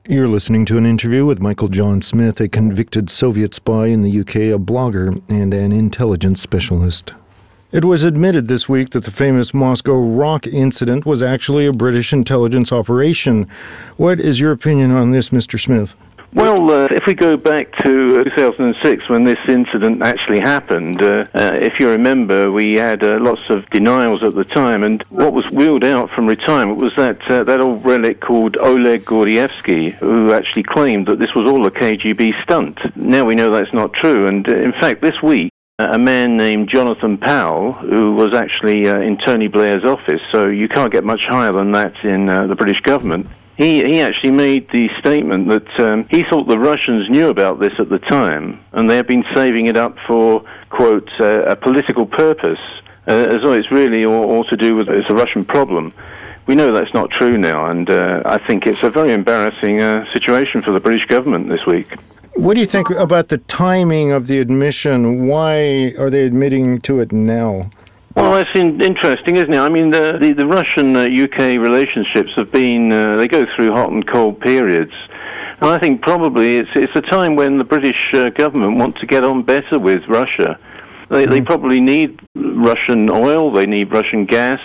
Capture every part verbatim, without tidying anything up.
You're listening to an interview with Michael John Smith, a convicted Soviet spy in the U K, a blogger, and an intelligence specialist. It was admitted this week that the famous Moscow rock incident was actually a British intelligence operation. What is your opinion on this, Mister Smith? Well, uh, if we go back to two thousand six when this incident actually happened, uh, uh, if you remember, we had uh, lots of denials at the time, and what was wheeled out from retirement was that uh, that old relic called Oleg Gordievsky, who actually claimed that this was all a K G B stunt. Now we know that's not true, and uh, in fact this week, uh, a man named Jonathan Powell, who was actually uh, in Tony Blair's office, so you can't get much higher than that in uh, the British government, He he actually made the statement that um, he thought the Russians knew about this at the time, and they have been saving it up for, quote, uh, a political purpose, uh, as though it's really all, all to do with it's a Russian problem. We know that's not true now, and uh, I think it's a very embarrassing uh, situation for the British government this week. What do you think about the timing of the admission? Why are they admitting to it now? Well, that's in, interesting, isn't it? I mean, the the, the Russian-U K uh, relationships have been, uh, they go through hot and cold periods. And I think probably it's it's a time when the British uh, government want to get on better with Russia. They, mm. they probably need Russian oil, they need Russian gas,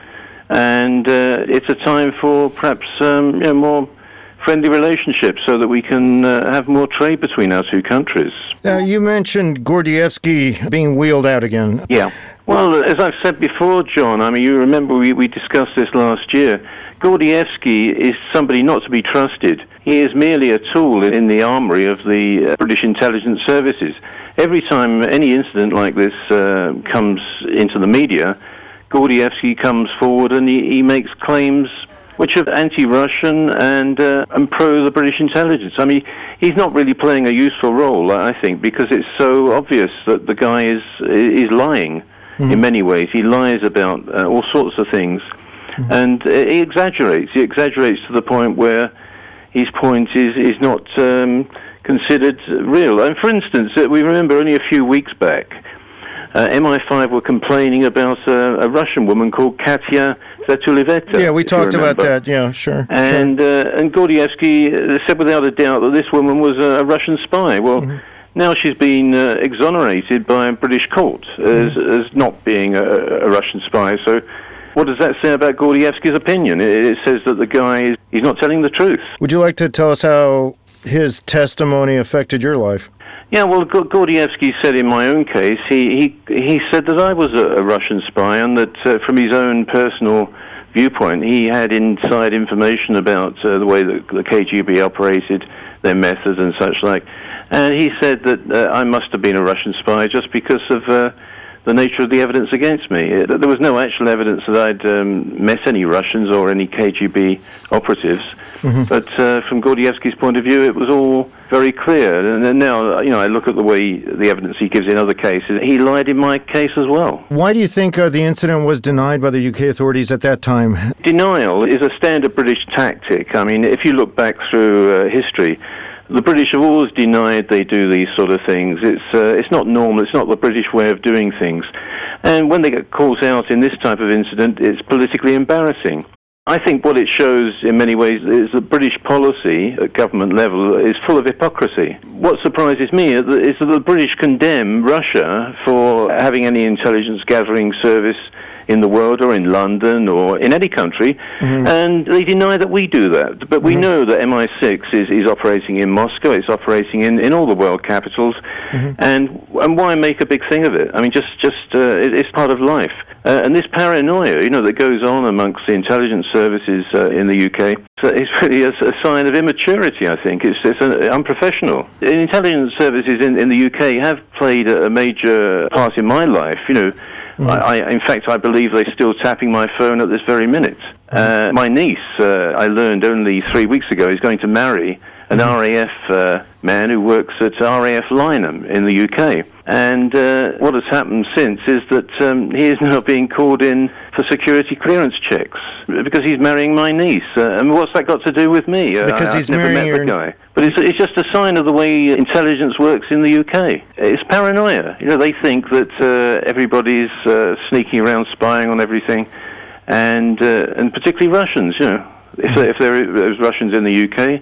and uh, it's a time for perhaps um, you know, more friendly relationships so that we can uh, have more trade between our two countries. Now, you mentioned Gordievsky being wheeled out again. Yeah. Well, as I've said before, John, I mean, you remember we, we discussed this last year. Gordievsky is somebody not to be trusted. He is merely a tool in the armory of the uh, British intelligence services. Every time any incident like this uh, comes into the media, Gordievsky comes forward and he, he makes claims which are anti-Russian and uh, and pro the British intelligence. I mean, he's not really playing a useful role, I think, because it's so obvious that the guy is is lying. Mm-hmm. In many ways, he lies about uh, all sorts of things, mm-hmm. and uh, he exaggerates. He exaggerates to the point where his point is is not um, considered real. And for instance, uh, we remember only a few weeks back, uh, M I five were complaining about uh, a Russian woman called Katya Zatuliveta. Yeah, we talked about that. Yeah, sure. And sure. Uh, and Gordievsky said without a doubt that this woman was a Russian spy. Well. Mm-hmm. Now she's been uh, exonerated by a British court as, mm. as not being a, a Russian spy. So what does that say about Gordievsky's opinion? It, it says that the guy is he's not telling the truth. Would you like to tell us how his testimony affected your life? Yeah, well, Gordievsky said in my own case, he, he, he said that I was a, a Russian spy and that uh, from his own personal viewpoint, he had inside information about uh, the way that the K G B operated, their methods and such like. And he said that uh, I must have been a Russian spy just because of uh, the nature of the evidence against me. It, there was no actual evidence that I'd um, met any Russians or any K G B operatives. Mm-hmm. But uh, from Gordievsky's point of view, it was all very clear. And, and now, you know, I look at the way the evidence he gives in other cases. He lied in my case as well. Why do you think uh, the incident was denied by the U K authorities at that time? Denial is a standard British tactic. I mean, if you look back through uh, history, the British have always denied they do these sort of things. It's uh, it's not normal. It's not the British way of doing things. And when they get caught out in this type of incident, it's politically embarrassing. I think what it shows in many ways is that British policy at government level is full of hypocrisy. What surprises me is that the British condemn Russia for having any intelligence gathering service in the world or in London or in any country, mm-hmm. and they deny that we do that. But we mm-hmm. know that M I six is, is operating in Moscow, it's operating in, in all the world capitals, mm-hmm. and and why make a big thing of it? I mean, just, just uh, it, it's part of life. Uh, and this paranoia, you know, that goes on amongst the intelligence services uh, in the U K, so it's really a, a sign of immaturity, I think. It's, it's an, unprofessional. Intelligence services in, in the U K have played a major part in my life, you know. Mm. I, I, in fact, I believe they're still tapping my phone at this very minute. Uh, my niece, uh, I learned only three weeks ago, is going to marry an R A F uh, man who works at R A F Lynham in the U K. And uh, what has happened since is that um, he is now being called in for security clearance checks because he's marrying my niece. Uh, and what's that got to do with me? Uh, because I, he's I've never marrying met your... the guy. But it's, it's just a sign of the way intelligence works in the U K. It's paranoia. You know, they think that uh, everybody's uh, sneaking around spying on everything, and uh, and particularly Russians, you know. If, if there is Russians in the U K,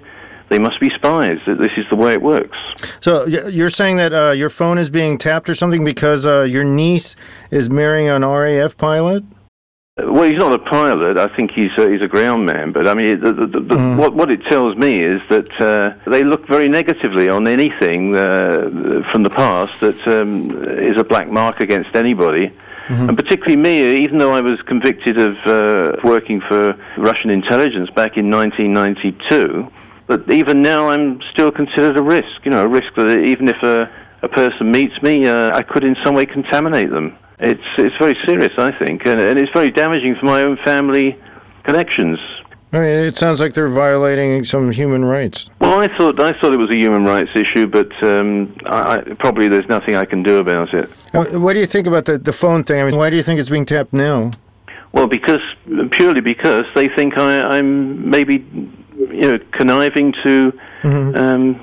they must be spies. That this is the way it works. So you're saying that uh, your phone is being tapped or something because uh, your niece is marrying an R A F pilot? Well, he's not a pilot. I think he's a, he's a ground man. But I mean, the, the, the, mm. what what it tells me is that uh, they look very negatively on anything uh, from the past that um, is a black mark against anybody, mm-hmm. and particularly me. Even though I was convicted of uh, working for Russian intelligence back in nineteen ninety-two, but even now I'm still considered a risk. You know, a risk that even if a, a person meets me, uh, I could in some way contaminate them. It's it's very serious, I think, and, and it's very damaging for my own family connections. I mean, it sounds like they're violating some human rights. Well, I thought I thought it was a human rights issue, but um, I, probably there's nothing I can do about it. What do you think about the, the phone thing? I mean, why do you think it's being tapped now? Well, because purely because they think I, I'm maybe, you know, conniving to mm-hmm. um,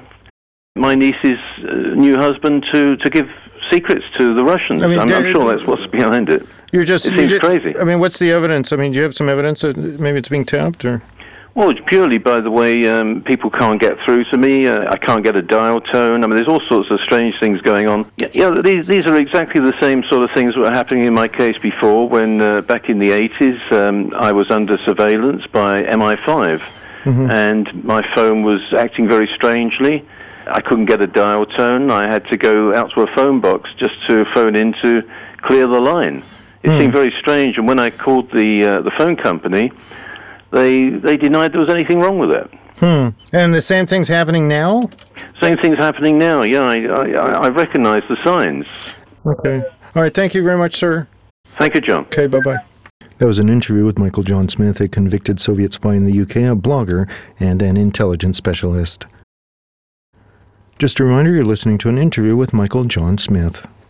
my niece's uh, new husband to, to give secrets to the Russians. I mean, I'm, I'm sure that's what's behind it. You're just, it seems just, crazy. I mean, what's the evidence? I mean, do you have some evidence that maybe it's being tapped, or? Well, it's purely by the way um, people can't get through to me. Uh, I can't get a dial tone. I mean, there's all sorts of strange things going on. Yeah, yeah these these are exactly the same sort of things that were happening in my case before. When uh, back in the eighties, um, I was under surveillance by M I five, mm-hmm. and my phone was acting very strangely. I couldn't get a dial tone. I had to go out to a phone box just to phone in to clear the line. It mm. seemed very strange, and when I called the uh, the phone company, they they denied there was anything wrong with it. Hmm. And the same thing's happening now? Same thing's happening now, yeah. I, I, I recognize the signs. Okay. All right, thank you very much, sir. Thank you, John. Okay, bye-bye. That was an interview with Michael John Smith, a convicted Soviet spy in the U K, a blogger, and an intelligence specialist. Just a reminder, you're listening to an interview with Michael John Smith.